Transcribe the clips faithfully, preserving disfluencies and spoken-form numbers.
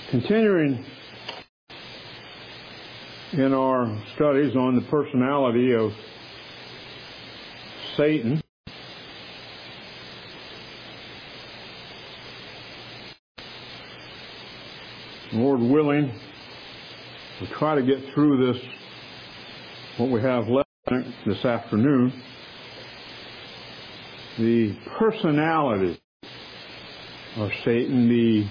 Continuing in our studies on the personality of Satan, Lord willing, we'll try to get through this, what we have left this afternoon, the personality of Satan, the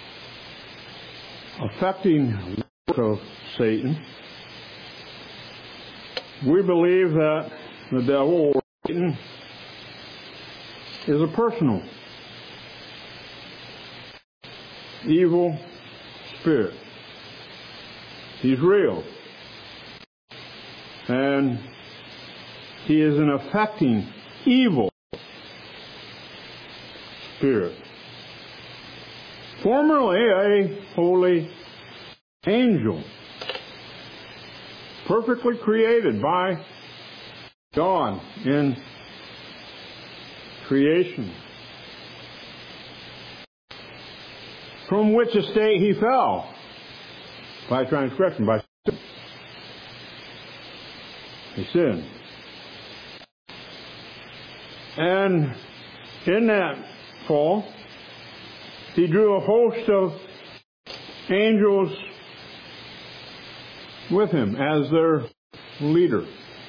affecting work of Satan. We believe that the devil, or Satan, is a personal, evil spirit. He's real. And he is an affecting, evil spirit. Formerly a holy angel, perfectly created by God in creation, from which estate he fell by transgression, by sin. He sinned. And in that fall, he drew a host of angels with him as their leader.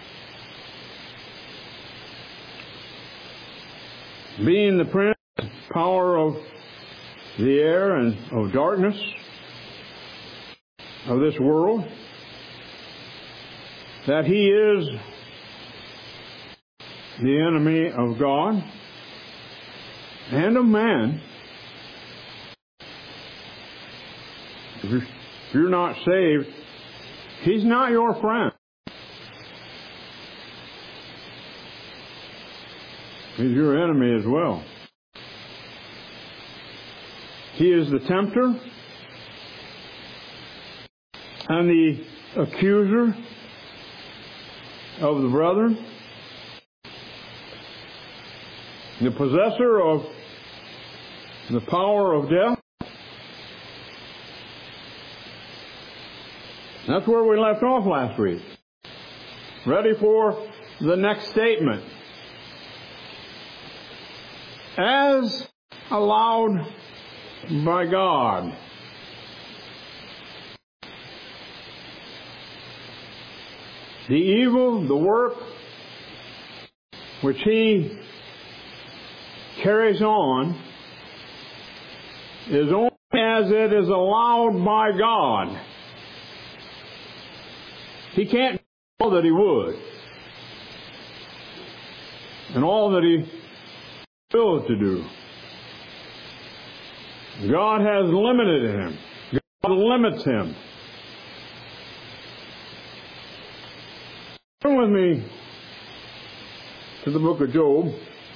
Being the prince, power of the air and of darkness of this world, that he is the enemy of God and of man. If you're not saved, he's not your friend. He's your enemy as well. He is the tempter and the accuser of the brethren, the possessor of the power of death. That's where we left off last week. Ready for the next statement. As allowed by God. The evil, the work which he carries on is only as it is allowed by God. He can't do all that he would and all that he wills to do. God has limited him. God limits him. Turn with me to the book of Job.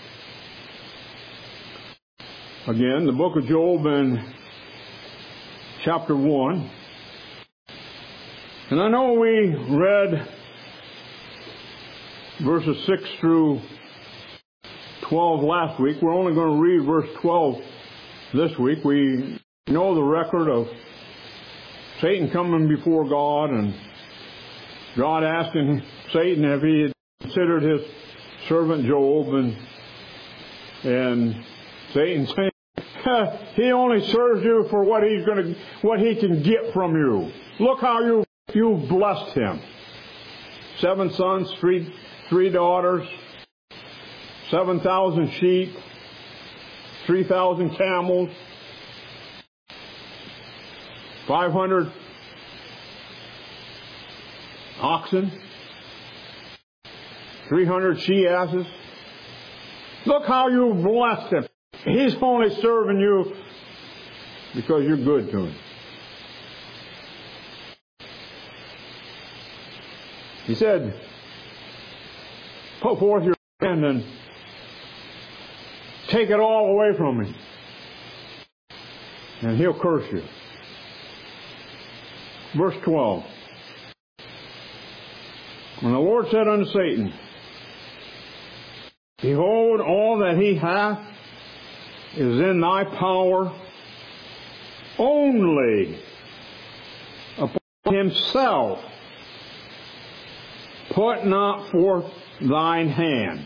Again, the book of Job in chapter one. And I know we read verses six through twelve last week. We're only going to read verse twelve this week. We know the record of Satan coming before God and God asking Satan if he had considered his servant Job, and and Satan saying, he only serves you for what he's going to, what he can get from you. Look how you you blessed him. Seven sons, three three daughters, seven thousand sheep, three thousand camels, five hundred oxen, three hundred she-asses. Look how you blessed him. He's only serving you because you're good to him. He said, put forth your hand and take it all away from him, and he'll curse you. Verse twelve. And the Lord said unto Satan, Behold, all that he hath is in thy power, only upon himself. Put not forth thine hand.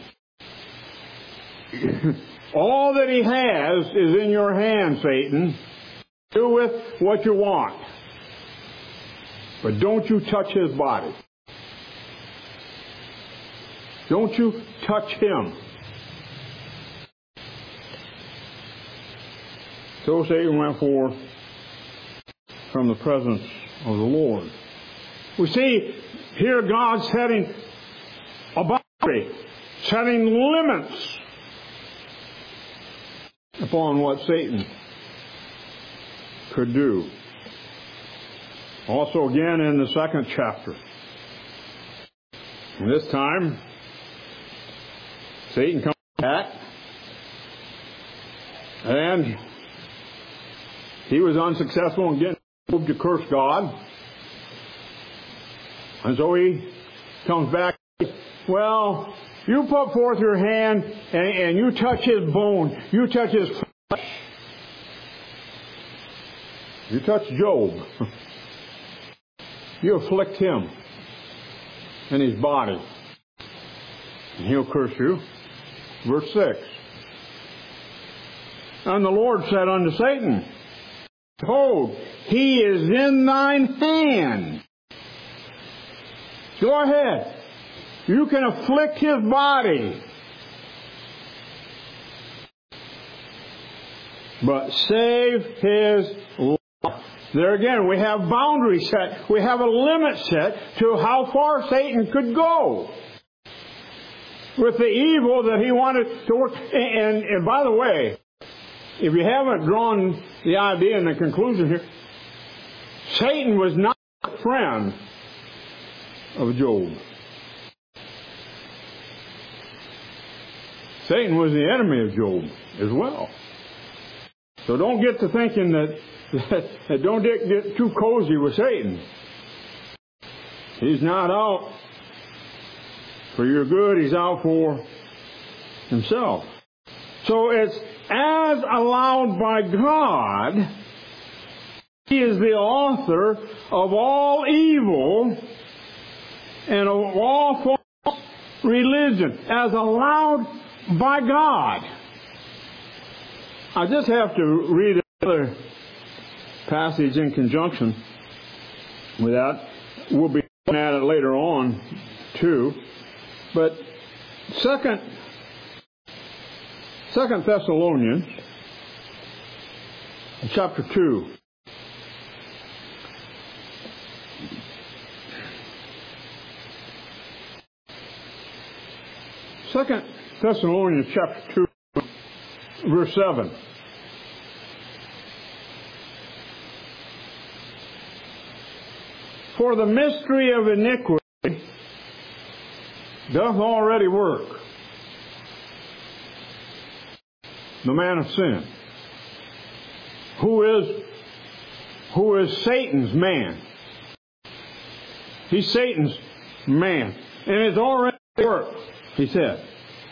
All that he has is in your hand, Satan. Do with what you want. But don't you touch his body. Don't you touch him. So Satan went forth from the presence of the Lord. We see here God setting a boundary, setting limits upon what Satan could do. Also again in the second chapter. And this time, Satan comes back, and he was unsuccessful in getting Job to curse God. And so he comes back, well, you put forth your hand and, and you touch his bone, you touch his flesh. You touch Job. You afflict him and his body, and he'll curse you. Verse six. And the Lord said unto Satan, behold, he is in thine hand. Go ahead. You can afflict his body. But save his life. There again, we have boundaries set. We have a limit set to how far Satan could go with the evil that he wanted to work. And, and by the way, if you haven't drawn the idea and the conclusion here, Satan was not a friend of Job. Satan was the enemy of Job as well. So don't get to thinking that, that, that don't get, get too cozy with Satan. He's not out for your good. He's out for himself. So it's as allowed by God. He is the author of all evil and of all false religion, as allowed by God. I just have to read another passage in conjunction with that. We'll be looking at it later on, too. But second, Second Thessalonians, chapter two. Second Thessalonians chapter two, verse seven. For the mystery of iniquity doth already work. The man of sin, who is who is Satan's man. He's Satan's man, and it's already worked. He said,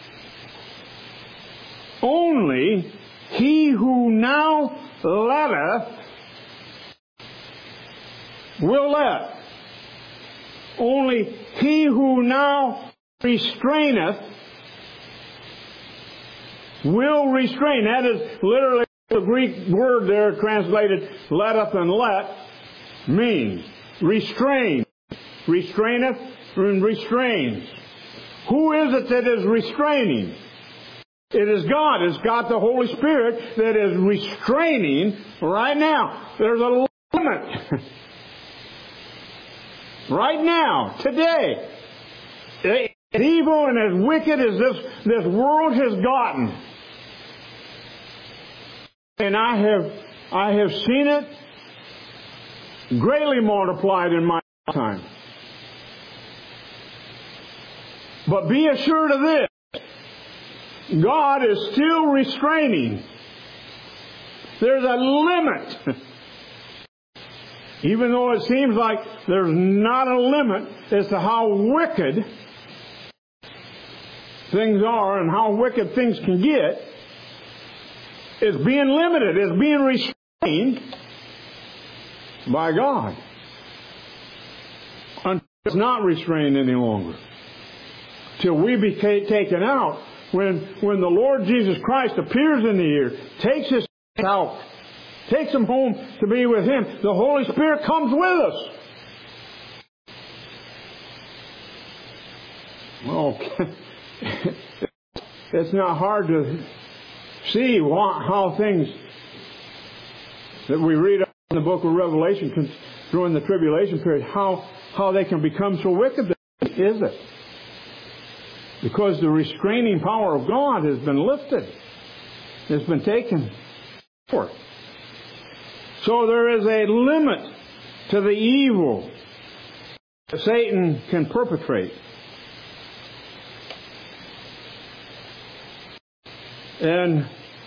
only he who now letteth will let. Only he who now restraineth will restrain. That is literally the Greek word there translated letteth and let means restrain. Restraineth and restrains. Who is it that is restraining? It is God. It's God the Holy Spirit that is restraining right now. There's a limit. Right now, today. As evil and as wicked as this, this world has gotten. And I have I have seen it greatly multiplied in my time. But be assured of this. God is still restraining. There's a limit. Even though it seems like there's not a limit as to how wicked things are and how wicked things can get, it's being limited, it's being restrained by God. Until it's not restrained any longer. Till we be taken out. When, when the Lord Jesus Christ appears in the ear, takes His out, takes them home to be with Him, the Holy Spirit comes with us. Well, it's not hard to see how things that we read in the book of Revelation during the tribulation period, how, how they can become so wicked, is it? Because the restraining power of God has been lifted. It's been taken forth. So there is a limit to the evil that Satan can perpetrate. And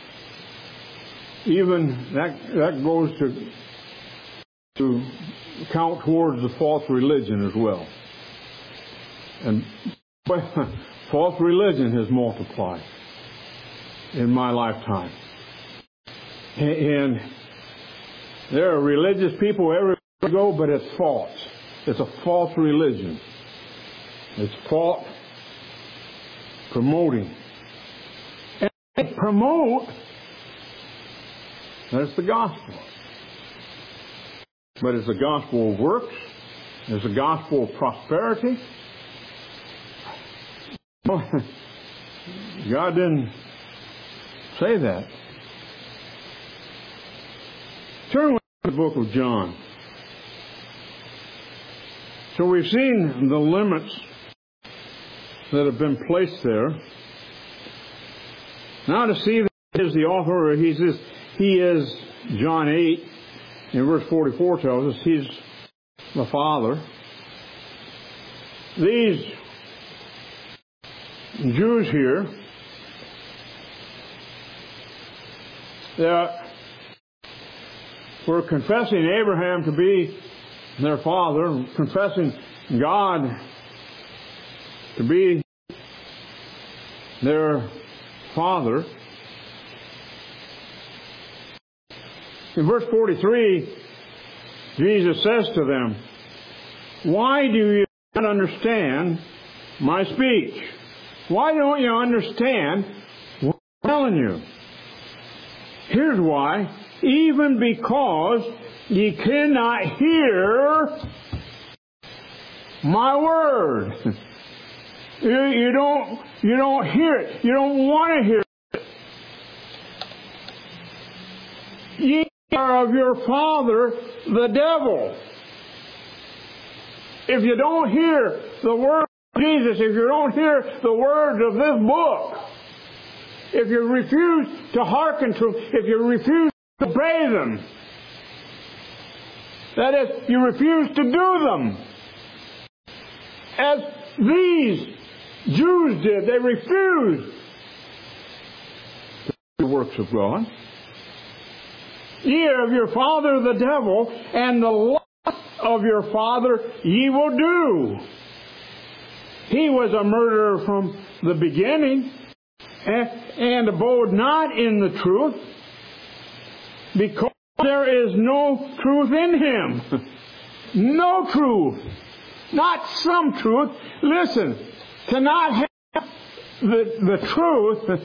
even that that goes to to count towards the false religion as well. And false religion has multiplied in my lifetime. And there are religious people everywhere you go, but it's false. It's a false religion. It's false promoting. And they promote, that's the gospel. But it's the gospel of works. It's the gospel of prosperity. God didn't say that. Turn to the book of John. So we've seen the limits that have been placed there. Now to see that he is the author, or he is, he is, John eight, in verse forty-four tells us, He's the Father. These Jews here that were confessing Abraham to be their father, confessing God to be their father. In verse forty-three, Jesus says to them, "Why do you not understand my speech? Why don't you understand what I'm telling you? Here's why. Even because ye cannot hear my word." You, you don't, you don't hear it. You don't want to hear it. Ye are of your father, the devil. If you don't hear the word of Jesus, if you don't hear the words of this book, if you refuse to hearken to them, if you refuse to obey them, that is, you refuse to do them, as these Jews did. They refused to do the works of God. Ye are of your father the devil, and the lust of your father ye will do. He was a murderer from the beginning, and, and abode not in the truth, because there is no truth in him. No truth. Not some truth. Listen, to not have the, the truth,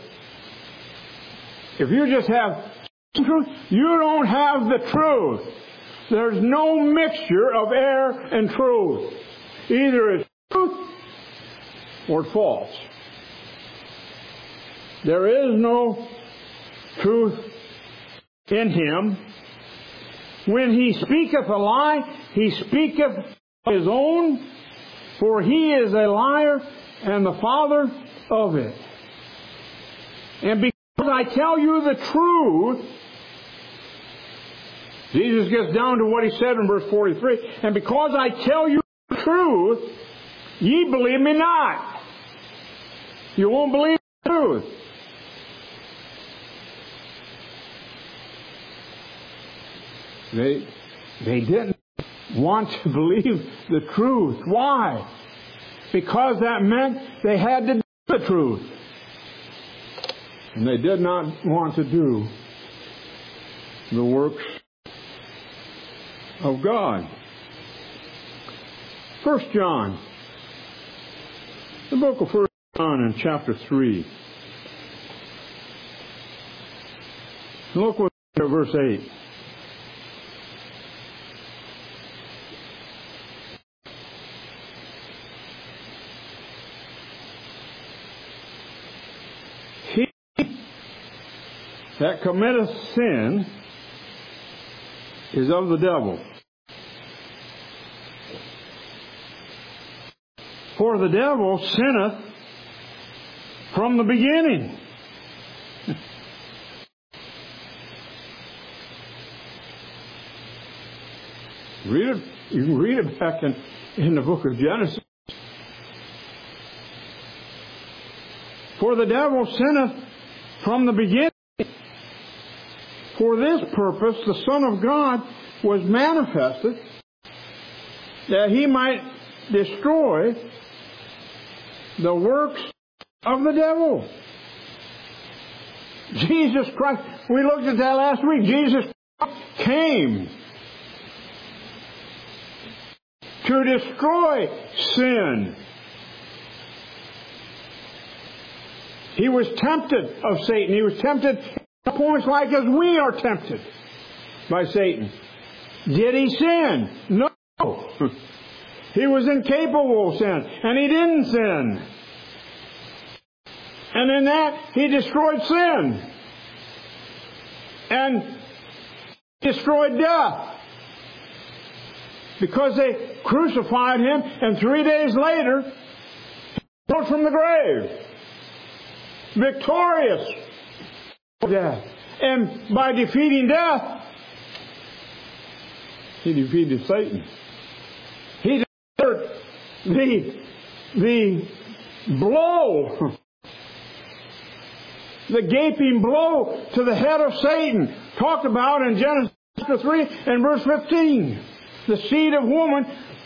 if you just have truth, you don't have the truth. There's no mixture of error and truth. Either it's truth or false. There is no truth in him. When he speaketh a lie, he speaketh his own, for he is a liar and the father of it. And because I tell you the truth, Jesus gets down to what he said in verse forty-three, and because I tell you the truth, ye believe me not. You won't believe the truth. They, they didn't want to believe the truth. Why? Because that meant they had to do the truth. And they did not want to do the works of God. First John. The book of First John in chapter three. Look with me at verse eight. He that committeth sin is of the devil. For the devil sinneth from the beginning. Read it. You can read it back in, in the book of Genesis. For the devil sinneth from the beginning. For this purpose the Son of God was manifested, that he might destroy the works of the devil. Jesus Christ, we looked at that last week. Jesus Christ came to destroy sin. He was tempted of Satan. He was tempted at points like as we are tempted by Satan. Did he sin? No. He was incapable of sin, and he didn't sin. And in that, he destroyed sin. And destroyed death. Because they crucified him, and three days later, he rose from the grave. Victorious over death. And by defeating death, he defeated Satan. He delivered the, the blow, the gaping blow to the head of Satan, talked about in Genesis chapter three and verse fifteen. The seed of woman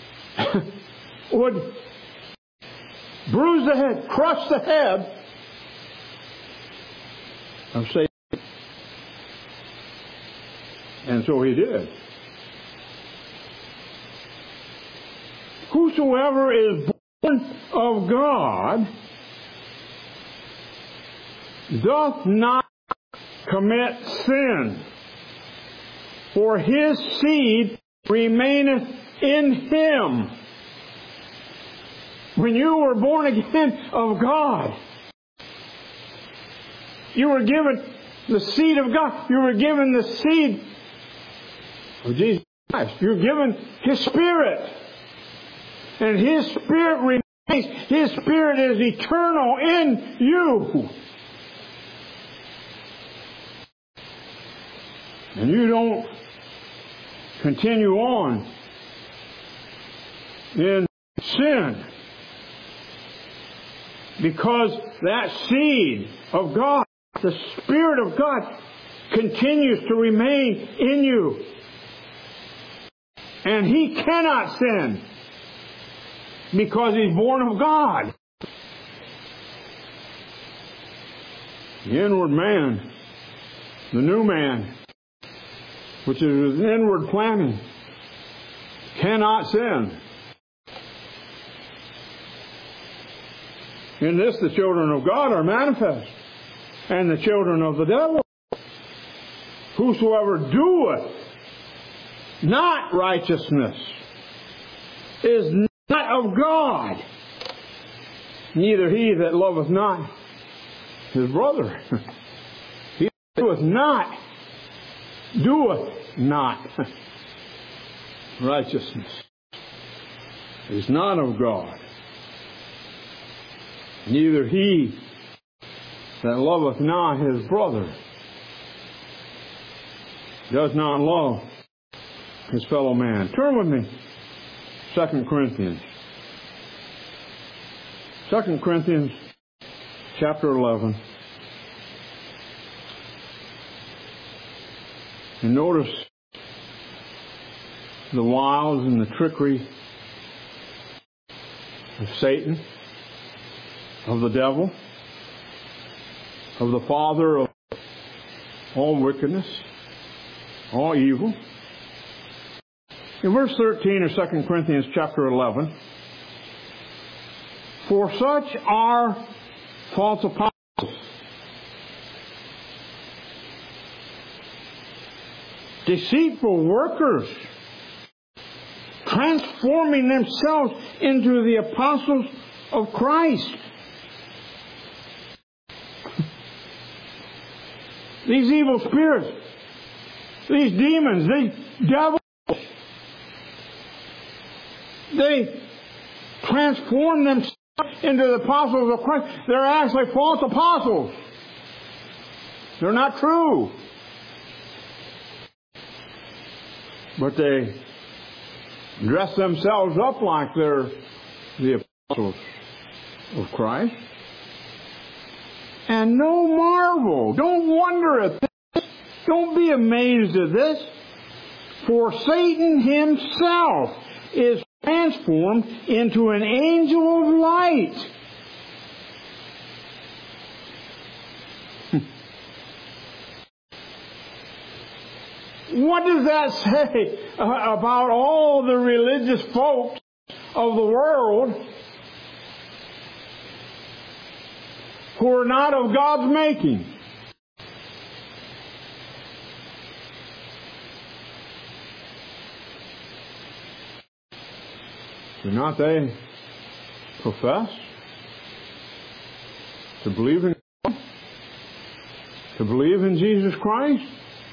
would bruise the head, crush the head of Satan. And so he did. Whosoever is born of God doth not commit sin, for his seed remaineth in him. When you were born again of God, you were given the seed of God. You were given the seed of Jesus Christ. You were given His Spirit. And His Spirit remains. His Spirit is eternal in you. And you don't continue on in sin, because that seed of God, the Spirit of God, continues to remain in you. And he cannot sin because he's born of God. The inward man, the new man, which is an inward planning, cannot sin. In this the children of God are manifest, and the children of the devil. Whosoever doeth not righteousness is not of God, neither he that loveth not his brother. He that doeth not, doeth not righteousness is not of God, neither he that loveth not his brother does not love his fellow man. Turn with me, Second Corinthians. Second Corinthians chapter eleven. And notice the wiles and the trickery of Satan, of the devil, of the father of all wickedness, all evil. In verse thirteen of Second Corinthians chapter eleven, for such are false apostles, deceitful workers, transforming themselves into the apostles of Christ. These evil spirits, these demons, these devils, they transform themselves into the apostles of Christ. They're actually false apostles. They're not true. But they dress themselves up like they're the apostles of Christ. And no marvel. Don't wonder at this. Don't be amazed at this. For Satan himself is transformed into an angel of light. What does that say about all the religious folks of the world who are not of God's making? Do not they profess to believe in God? To believe in Jesus Christ?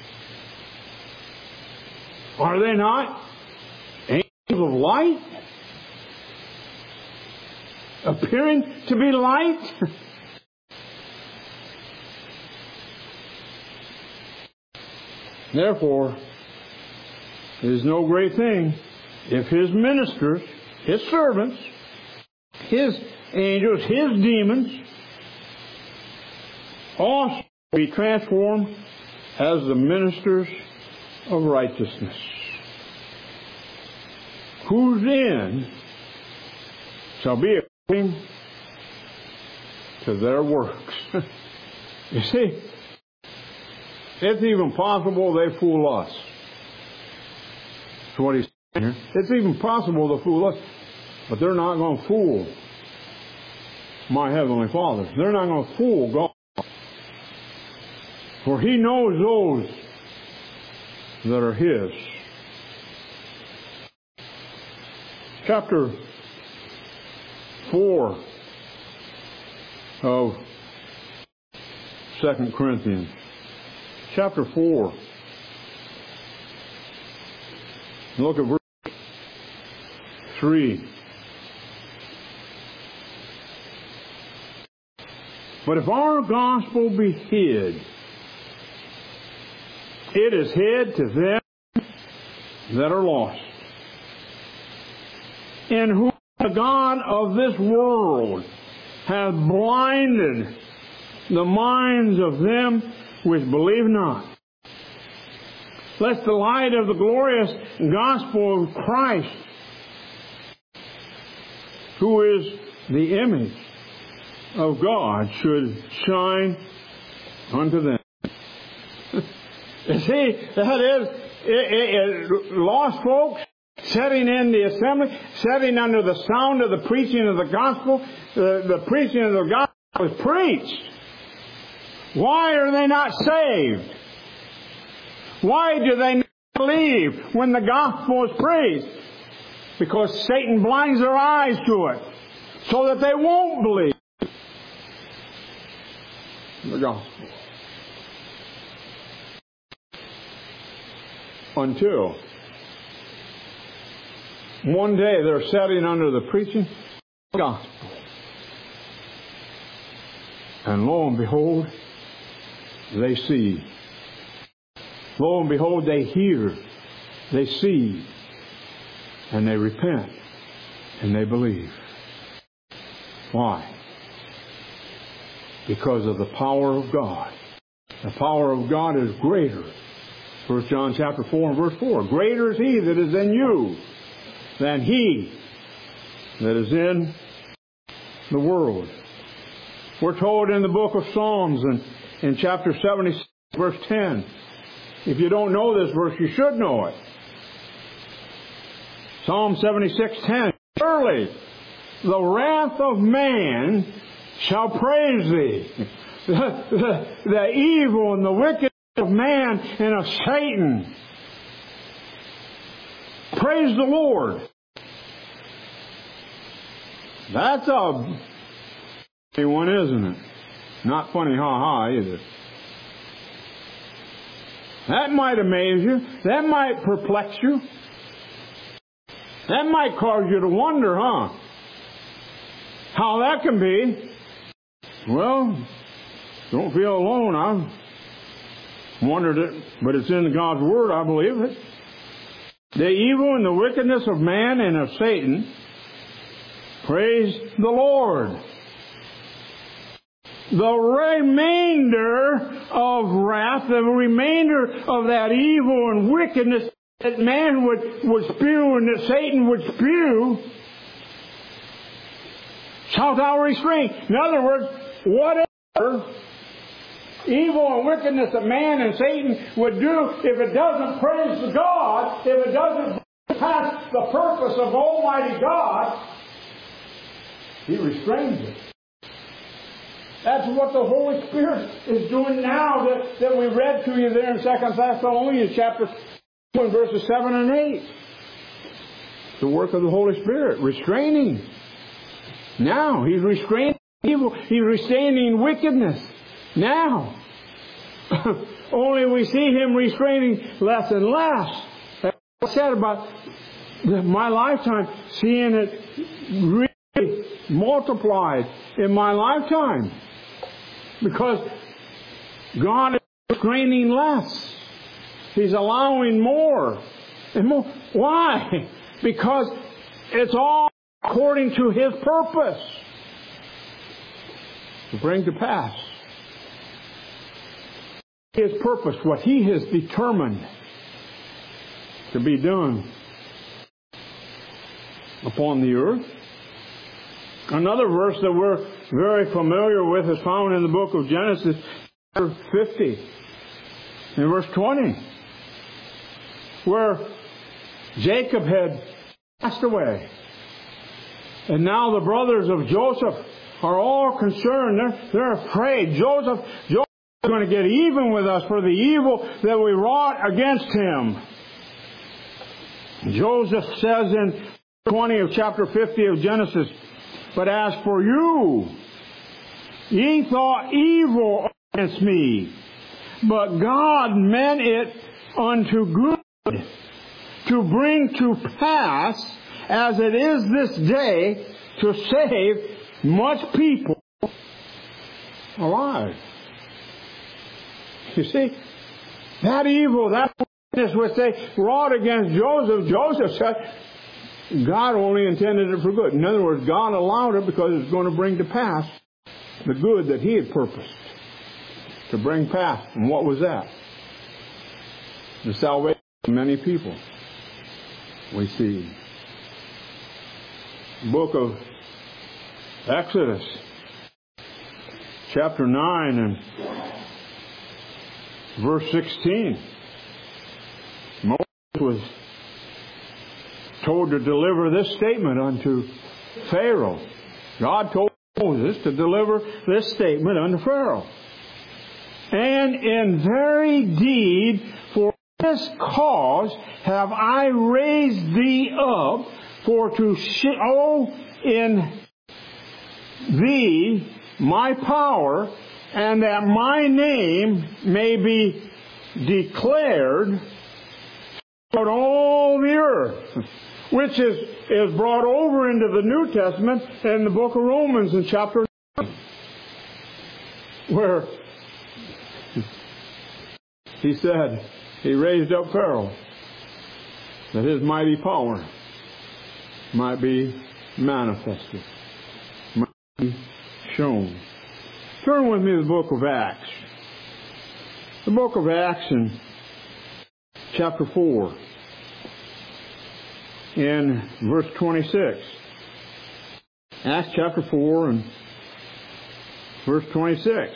Are they not angels of light? Appearing to be light? Therefore, it is no great thing if His ministers, His servants, His angels, His demons, also be transformed as the ministers of righteousness, whose end shall be according to their works. You see, it's even possible they fool us. That's what he's saying here. It's even possible to fool us, but they're not going to fool my Heavenly Father. They're not going to fool God. For He knows those that are His. Chapter four of Second Corinthians. Chapter four. Look at verse three. But if our gospel be hid, it is hid to them that are lost, in whom the God of this world hath blinded the minds of them which believe not, lest the light of the glorious gospel of Christ, who is the image of God, should shine unto them. You see, that is, it, it, it, lost folks sitting in the assembly, sitting under the sound of the preaching of the gospel. The, the preaching of the gospel was preached. Why are they not saved? Why do they not believe when the gospel is preached? Because Satan blinds their eyes to it, so that they won't believe the gospel. Until one day they're sitting under the preaching of the gospel. And lo and behold, they see. Lo and behold, they hear. They see. And they repent. And they believe. Why? Because of the power of God. The power of God is greater. First John chapter four and verse four. Greater is He that is in you than he that is in the world. We're told in the book of Psalms and in chapter seventy-six, verse ten. If you don't know this verse, you should know it. Psalm seventy-six ten. Surely the wrath of man shall praise thee. The, the, the evil and the wickedness of man and of Satan. Praise the Lord. That's a funny one, isn't it? Not funny ha-ha either. That might amaze you. That might perplex you. That might cause you to wonder, huh? How that can be. Well, don't feel alone. I've wondered it, but it's in God's Word, I believe it. The evil and the wickedness of man and of Satan, praise the Lord. The remainder of wrath, the remainder of that evil and wickedness that man would, would spew and that Satan would spew, shalt thou restrain. In other words, whatever evil and wickedness that man and Satan would do, if it doesn't praise God, if it doesn't pass the purpose of Almighty God, He restrains it. That's what the Holy Spirit is doing now that, that we read to you there in Second Thessalonians chapter two and verses seven and eight. The work of the Holy Spirit, restraining. Now, He's restraining evil. He's restraining wickedness. Now. Only we see Him restraining less and less. That's what I said about my lifetime, seeing it really multiplied in my lifetime. Because God is restraining less. He's allowing more and more. Why? Because it's all according to His purpose to bring to pass His purpose, what He has determined to be done upon the earth. Another verse that we're very familiar with is found in the book of Genesis, chapter fifty, in verse twenty, where Jacob had passed away. And now the brothers of Joseph are all concerned. They're, they're afraid. Joseph, Joseph is going to get even with us for the evil that we wrought against him. Joseph says in twenty of chapter fifty of Genesis, but as for you, ye thought evil against me, but God meant it unto good, to bring to pass, as it is this day, to save much people alive. You see, that evil, that wickedness which they wrought against Joseph, Joseph said, God only intended it for good. In other words, God allowed it because it's going to bring to pass the good that He had purposed to bring past. And what was that? The salvation of many people. We see. Book of Exodus, chapter nine and verse sixteen. Moses was told to deliver this statement unto Pharaoh. God told Moses to deliver this statement unto Pharaoh. And in very deed, for this cause have I raised thee up, for to show in thee my power, and that my name may be declared throughout all the earth. Which is, is brought over into the New Testament in the book of Romans in chapter nine, where he said He raised up Pharaoh that his mighty power might be manifested, might be shown. Turn with me to the book of Acts. The book of Acts in chapter four. In verse twenty-six. Acts chapter four and verse twenty-six.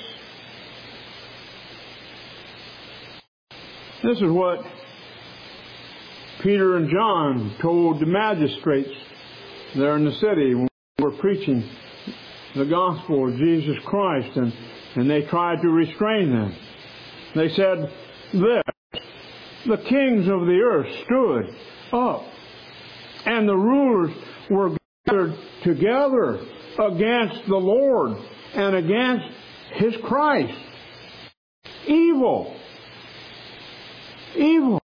This is what Peter and John told the magistrates there in the city when they were preaching the gospel of Jesus Christ, and, and they tried to restrain them. They said this: the kings of the earth stood up, and the rulers were gathered together against the Lord and against His Christ. Evil. Evil.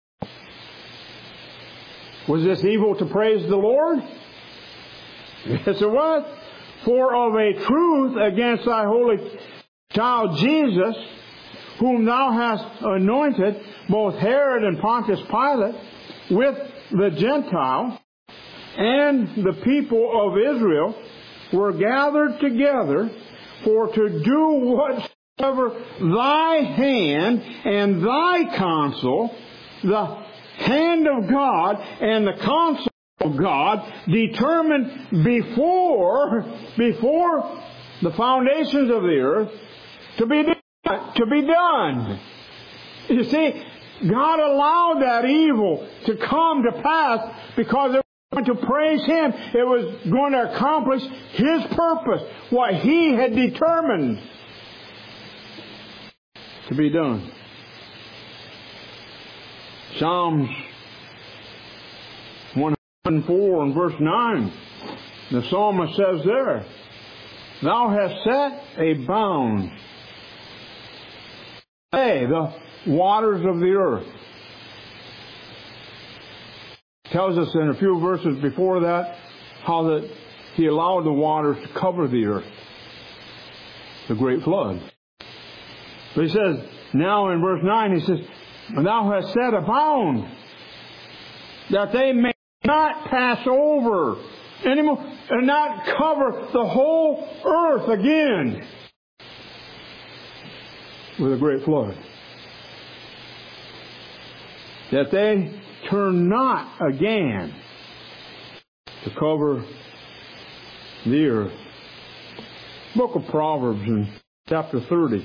Was this evil to praise the Lord? Yes, it was. For of a truth against thy holy child Jesus, whom thou hast anointed, both Herod and Pontius Pilate, with the Gentile and the people of Israel, were gathered together for to do whatsoever thy hand and thy counsel, the hand of God and the counsel of God, determined before before the foundations of the earth to be done, to be done. You see, God allowed that evil to come to pass because it was going to praise Him. It was going to accomplish His purpose, what He had determined to be done. Psalms one hundred four and verse nine, the psalmist says there, Thou hast set a bound, hey, the waters of the earth. Tells us in a few verses before that how that He allowed the waters to cover the earth, the great flood. But He says, now in verse nine, He says, Thou hast set a bound, that they may not pass over anymore, and not cover the whole earth again with a great flood. That they turn not again to cover the earth. Book of Proverbs in chapter thirty.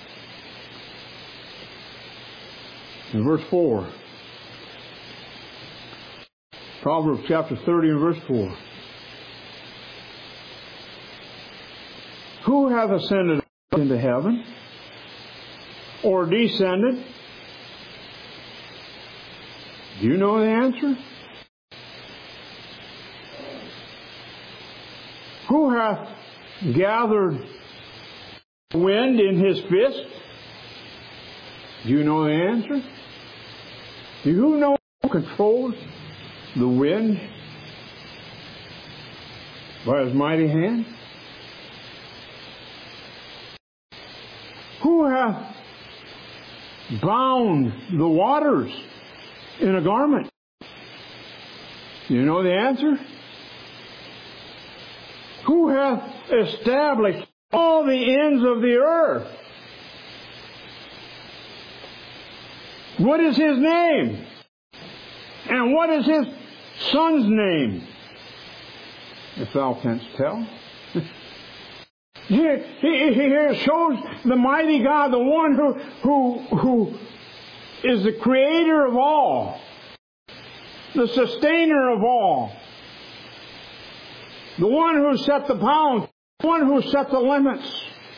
In verse four. Proverbs chapter thirty and verse four. Who hath ascended into heaven, or descended? Do you know the answer? Who hath gathered wind in his fist? Do you know the answer? Do you know who controls the wind by His mighty hand? Who hath bound the waters in a garment? Do you know the answer? Who hath established all the ends of the earth? What is His name? And what is His Son's name? If thou canst tell. Here, here shows the mighty God, the one who, who, who is the creator of all, the sustainer of all, the one who set the bounds, the one who set the limits.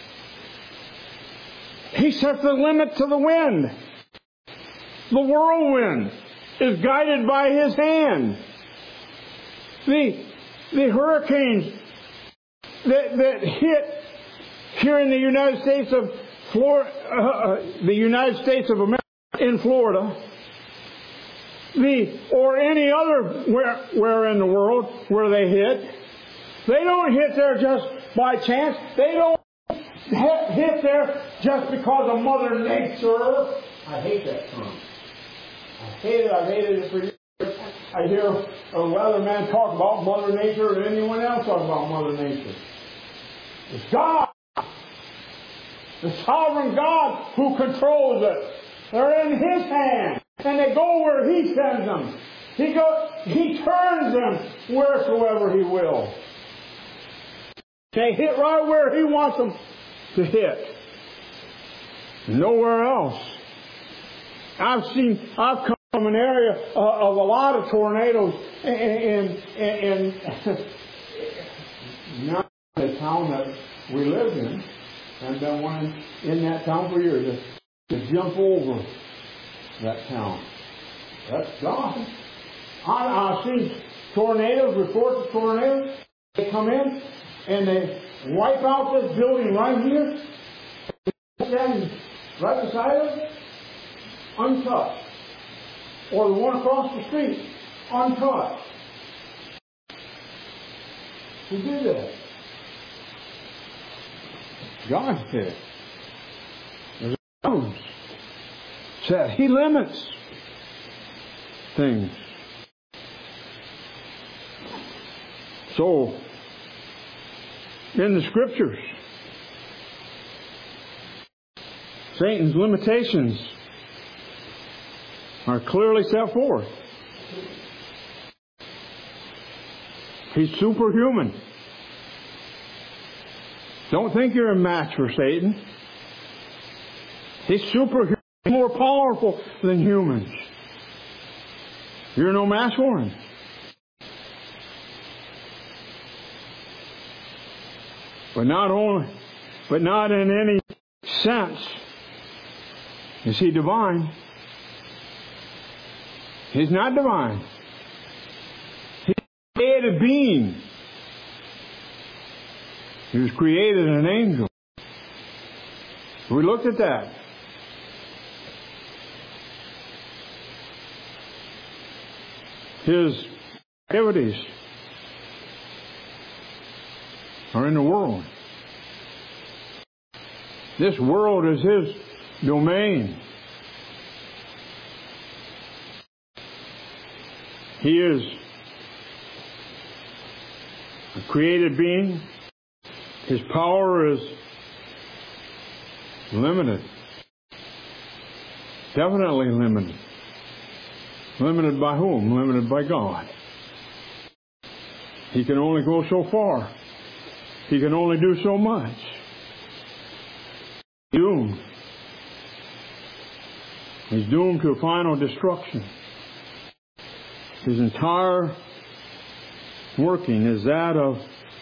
He set the limit to the wind. The whirlwind is guided by His hand. The, the hurricanes that, that hit here in the United States of Florida, uh, the United States of America, in Florida, the or any other where, where in the world where they hit, they don't hit there just by chance. They don't hit, hit there just because of Mother Nature. I hate that term. I hate it. I've hated it for years. I hear a weatherman talk about Mother Nature, or anyone else talk about Mother Nature. It's God, the sovereign God, who controls it. They're in His hand, and they go where He sends them. He go, He turns them wheresoever He will. They hit right where He wants them to hit. Nowhere else. I've seen, I've come from an area uh, of a lot of tornadoes, and, and, and not the town that we lived in, and been one in that town for years, to, to jump over that town. That's God. I, I've seen tornadoes, reports of tornadoes. They come in and they wipe out this building right here, and right beside us, untouched. Or the one across the street, untouched. Who did that? God did. There's a said He limits things. So, in the Scriptures, Satan's limitations are clearly set forth. He's superhuman. Don't think you're a match for Satan. He's superhuman, more powerful than humans. You're no match for him. But not only, but not in any sense is he divine. He's not divine. He's a created being. He was created an angel. We looked at that. His activities are in the world. This world is His domain. He is a created being. His power is limited. Definitely limited. Limited by whom? Limited by God. He can only go so far. He can only do so much. Doomed. He's doomed to a final destruction. His entire working is that of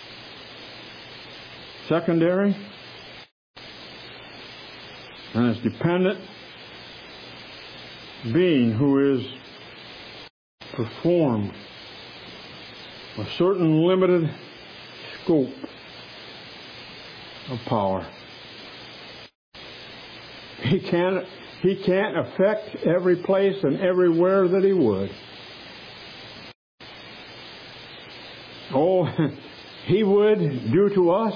secondary and is dependent being who is performed a certain limited scope of power. He can't, he can't affect every place and everywhere that he would. Oh, he would do to us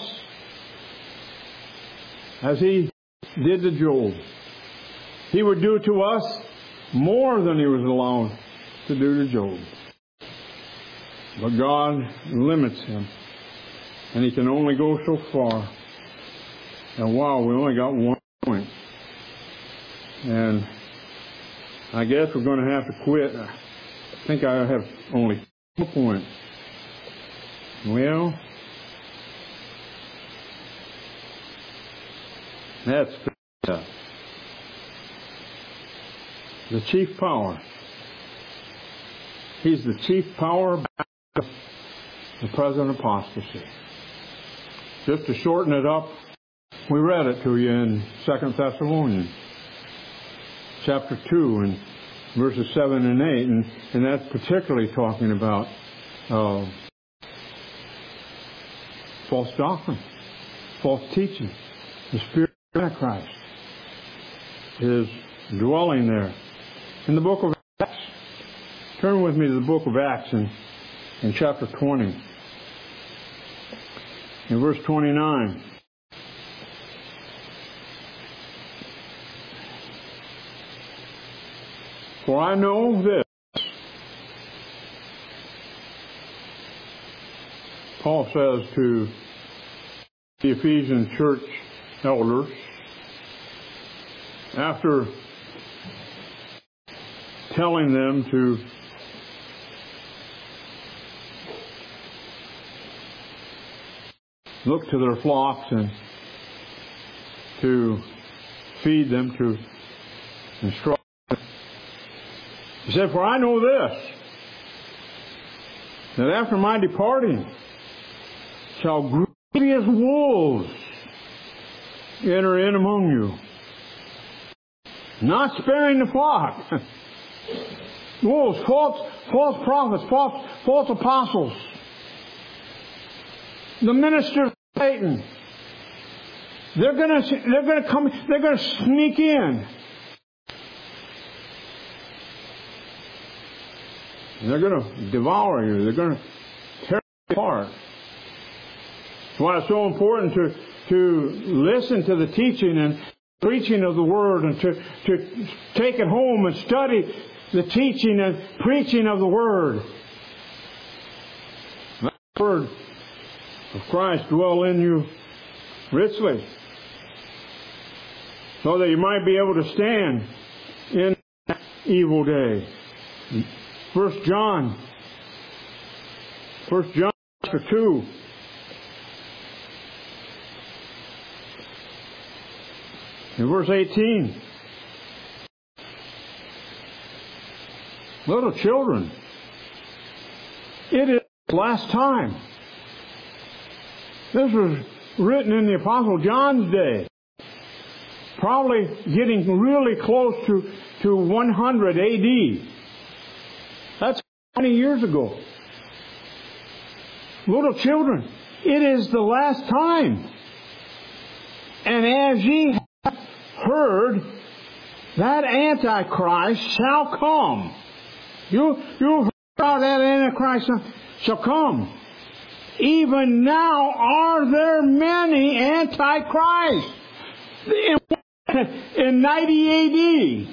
as he did to Job. He would do to us more than he was allowed to do to Job. But God limits him. And he can only go so far. And wow, we only got one point. And I guess we're going to have to quit. I think I have only one point. Well, that's uh, the chief power. He's the chief power back of the present apostasy. Just to shorten it up, we read it to you in Second Thessalonians chapter two and verses seven and eight, and, and that's particularly talking about uh, false doctrine, false teaching. The Spirit of Antichrist is dwelling there. In the book of Acts, turn with me to the book of Acts in, in chapter twenty, in verse twenty-nine. For I know this, Paul says to the Ephesian church elders, after telling them to look to their flocks and to feed them, to instruct them. He said, for I know this, that after my departing shall grievous wolves enter in among you, not sparing the flock. Wolves, false, false prophets, false, false apostles, the ministers of Satan. They're gonna, they're gonna come, they're gonna sneak in. And they're gonna devour you. They're gonna tear you apart. That's why it's so important to, to listen to the teaching and preaching of the Word, and to, to take it home and study the teaching and preaching of the Word. Let the Word of Christ dwell in you richly, so that you might be able to stand in that evil day. First John, First John chapter two. In verse eighteen, little children, it is the last time. This was written in the Apostle John's day, probably getting really close to, to one hundred A D. That's twenty years ago. Little children, it is the last time. And as ye have heard, that Antichrist shall come. You, you've heard about that Antichrist shall come. Even now are there many Antichrists in, in ninety A D.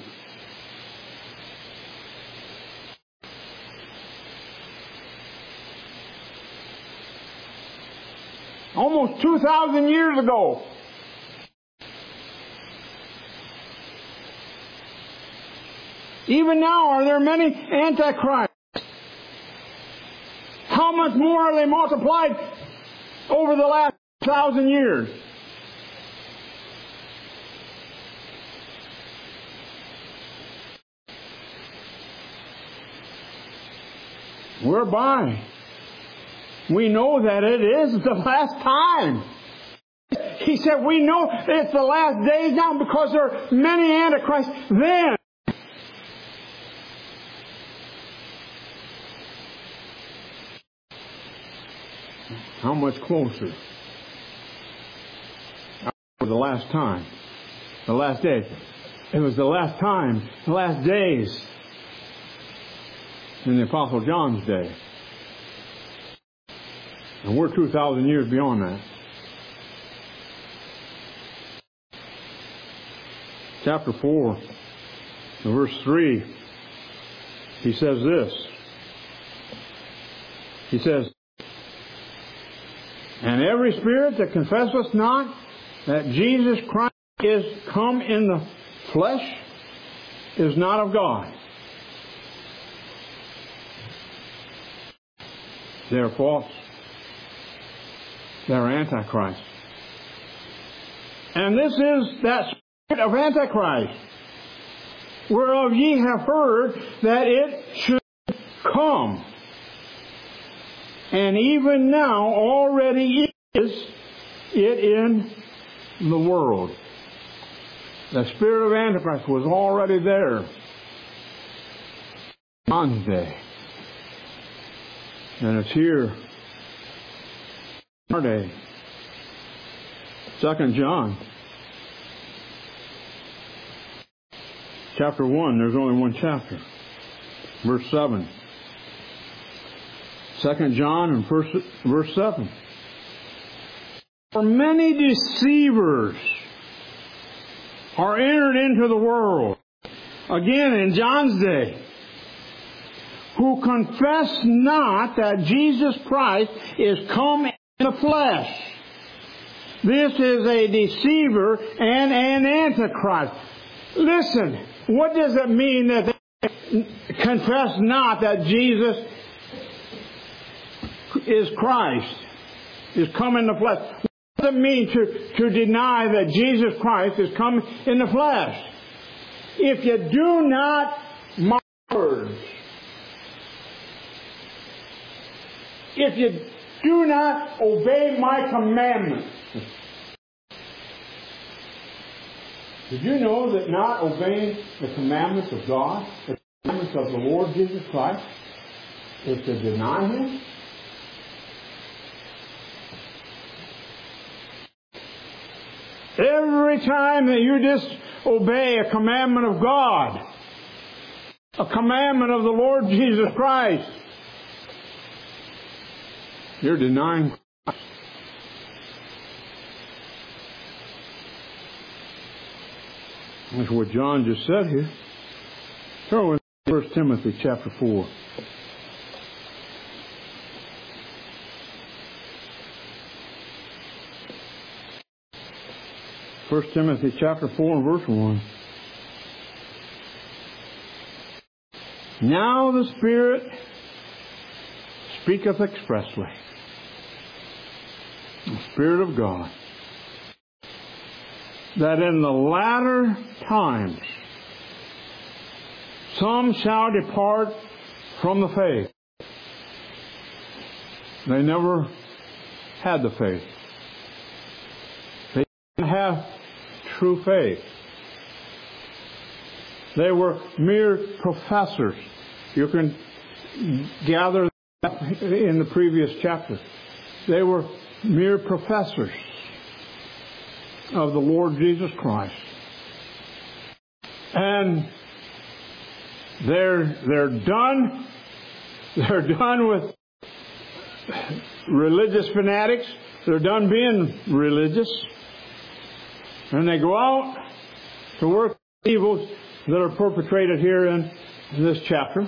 Almost two thousand years ago. Even now are there many Antichrists. How much more are they multiplied over the last thousand years? Whereby we know that it is the last time. He said we know it's the last days now because there are many Antichrists then. How much closer? For the last time. The last days. It was the last time, the last days in the Apostle John's day. And we're two thousand years beyond that. Chapter four, verse three, he says this. He says, and every spirit that confesseth not that Jesus Christ is come in the flesh is not of God. They are false. They are Antichrist. And this is that spirit of Antichrist, whereof ye have heard that it should come. And even now already is it in the world. The spirit of Antichrist was already there on day. And it's here in our day. Second John chapter one, there's only one chapter. Verse seven. Second John and verse, verse seven. For many deceivers are entered into the world, again in John's day, who confess not that Jesus Christ is come in the flesh. This is a deceiver and an antichrist. Listen, what does it mean that they confess not that Jesus is Christ, is come in the flesh? What does it mean to, to deny that Jesus Christ is come in the flesh? If you do not mark words. If you do not obey my commandments. Did you know that not obeying the commandments of God, the commandments of the Lord Jesus Christ, is to deny Him? Every time that you disobey a commandment of God, a commandment of the Lord Jesus Christ, you're denying Christ. That's what John just said here. Turn with First Timothy chapter four. First Timothy chapter four and verse one. Now the Spirit speaketh expressly, the Spirit of God, that in the latter times some shall depart from the faith. They never had the faith. They didn't have true faith. They were mere professors. You can gather that in the previous chapter. They were mere professors of the Lord Jesus Christ. And they're they're done. They're done with religious fanatics. They're done being religious. And they go out to work evils that are perpetrated here in this chapter.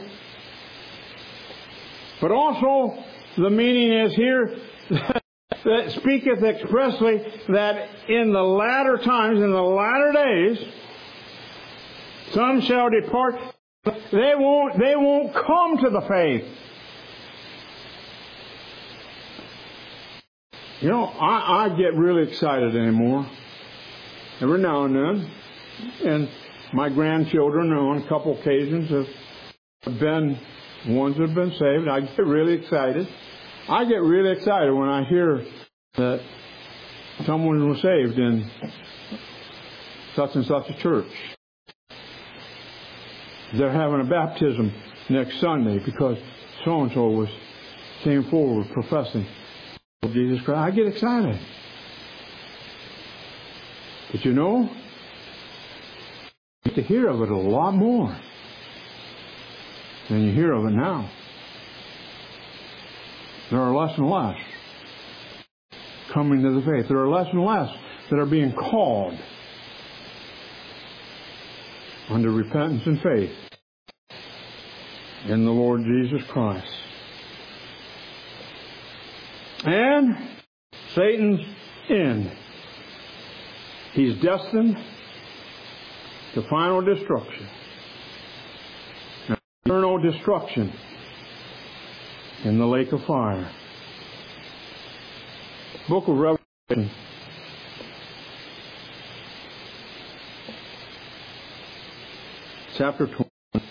But also, the meaning is here that speaketh expressly that in the latter times, in the latter days, some shall depart. They won't, they won't come to the faith. You know, I, I get really excited anymore. Every now and then. And my grandchildren on a couple occasions have been ones that have been saved. I get really excited. I get really excited when I hear that someone was saved in such and such a church. They're having a baptism next Sunday because so-and-so was came forward professing Jesus Christ. I get excited. But you know, you get to hear of it a lot more than you hear of it now. There are less and less coming to the faith. There are less and less that are being called unto repentance and faith in the Lord Jesus Christ. And Satan's end. He's destined to final destruction. Eternal destruction in the lake of fire. Book of Revelation. Chapter twenty.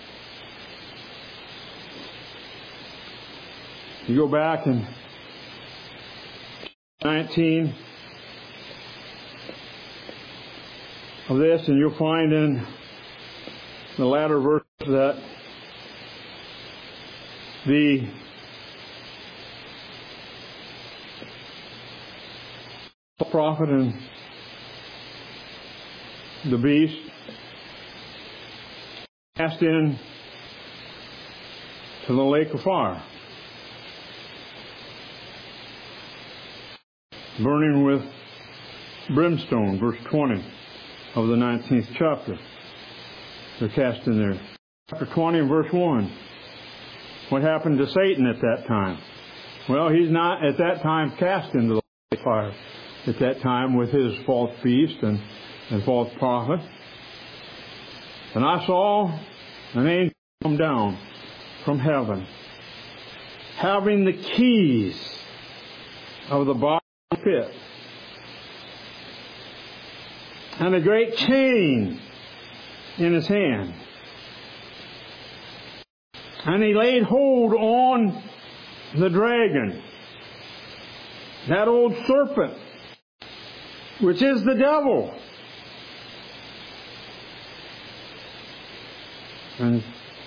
You go back in nineteen of this, and you'll find in the latter verse that the prophet and the beast cast in to the lake of fire, burning with brimstone, verse twenty of the nineteenth chapter. They're cast in there. Chapter twenty and verse one. What happened to Satan at that time? Well, he's not at that time cast into the lake of fire. At that time with his false beast and, and false prophet. And I saw an angel come down from heaven, having the keys of the bottom pit, and a great chain in his hand. And he laid hold on the dragon, that old serpent, which is the devil, and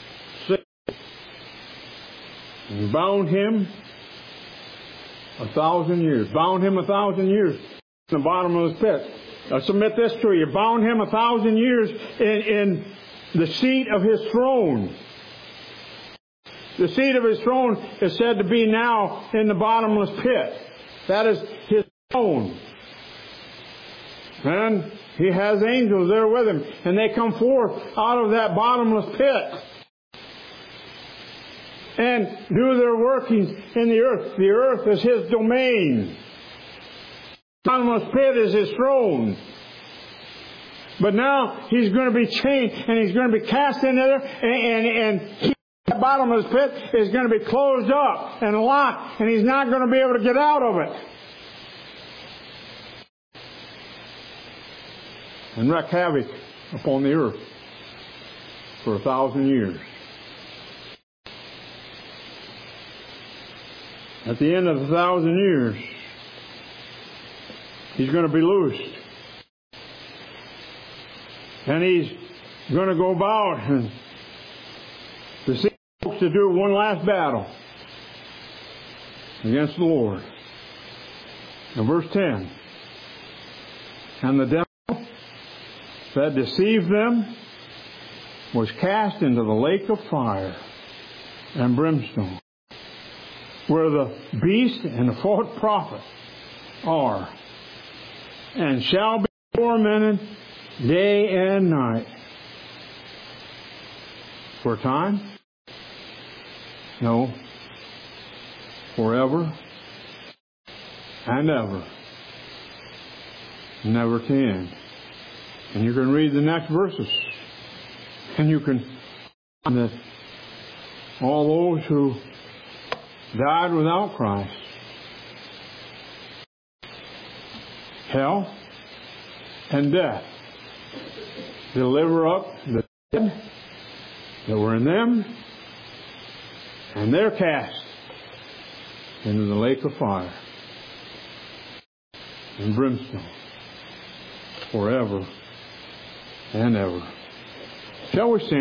and bound him a thousand years. Bound him a thousand years in the bottom of the pit. I submit this to you. Bound him a thousand years in, in the seat of his throne. The seat of his throne is said to be now in the bottomless pit. That is his throne. And he has angels there with him. And they come forth out of that bottomless pit and do their workings in the earth. The earth is his domain. The bottomless pit is his throne. But now he's going to be chained and he's going to be cast into there, and, and, and he, the bottomless pit is going to be closed up and locked, and he's not going to be able to get out of it. And wreak havoc upon the earth for a thousand years. At the end of the thousand years, he's going to be loosed. And he's going to go about and to see folks to do one last battle against the Lord. In verse ten, and the devil that deceived them was cast into the lake of fire and brimstone, where the beast and the false prophet are, and shall be tormented day and night. For a time? No. Forever and ever. Never to end. And you can read the next verses. And you can find that all those who died without Christ, hell and death, deliver up the dead that were in them, and they're cast into the lake of fire and brimstone forever and ever. Shall we sing?